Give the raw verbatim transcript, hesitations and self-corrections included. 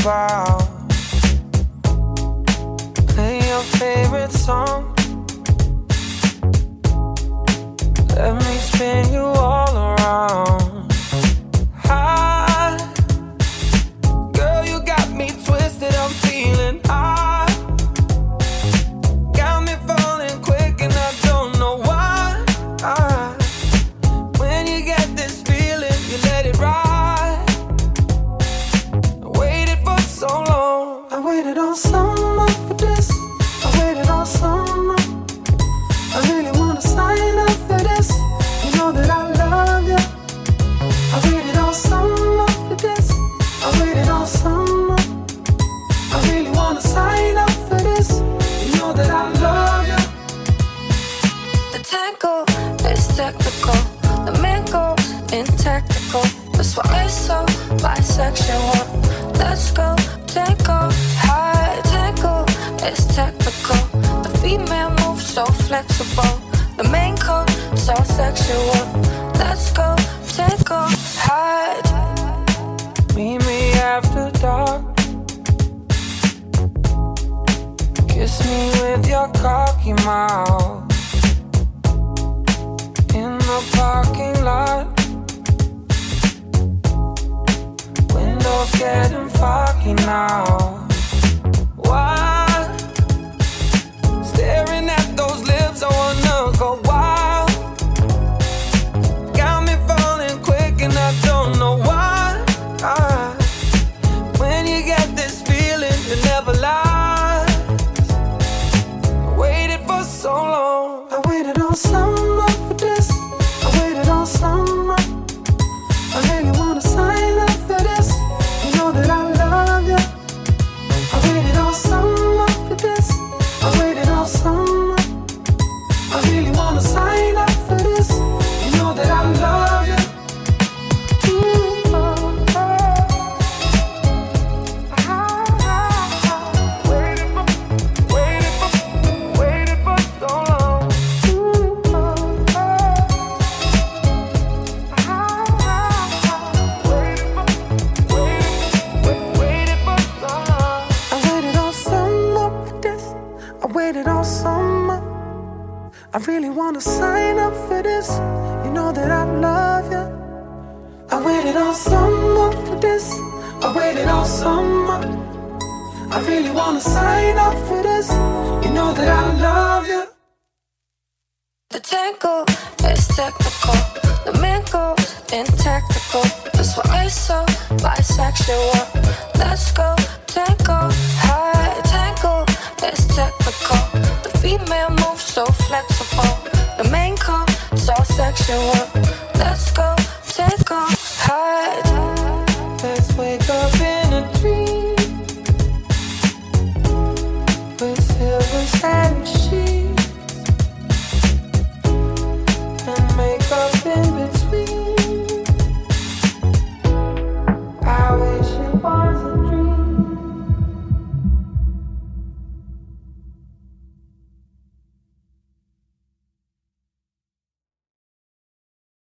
about. Play your favorite song. Let me spin you all around. High, girl, you got me twisted. I'm feeling high. Got me falling quick and I don't know why. I, when you get this feeling, you let it ride. I waited for so long. I waited all summer for this. I waited all summer. I really wanna sign up for this. You know that I love you. I waited all summer for this. I waited all summer. I really wanna sign up for this. You know that I love you. The tango is technical. The man goes in tactical. That's why it's so bisexual. Let's go tango high. Tango is technical. The female moves so flexible. The main code so sexual. Let's go tango high. Meet me after dark. Kiss me with your cocky mouth. In the parking lot. Windows getting foggy now. Why? Staring at those lips, I wanna go wild. Got me falling quick and I don't know why. I, when you get this feeling, you never lie. I waited for so long. I waited all summer for this. I waited all summer. I really wanna sign up for this. You know that I love you. I waited all summer for this. I waited all summer. I really wanna sign up for this. You know that I love you. Ooh, oh, oh. Waited for, waited for, waited for so long. Ooh, oh, oh. Waited for, waited, waited for so long. I waited all summer for this. I waited all summer. I really wanna sign up for this. You know that I love you. I waited all summer for this. I waited all summer. I really wanna sign up for this. You know that I love you. The tango is technical. The man goes in tactical. That's why it's so bisexual. Let's go tango high. Tango is technical. The female moves so flexible. The main code so sexual.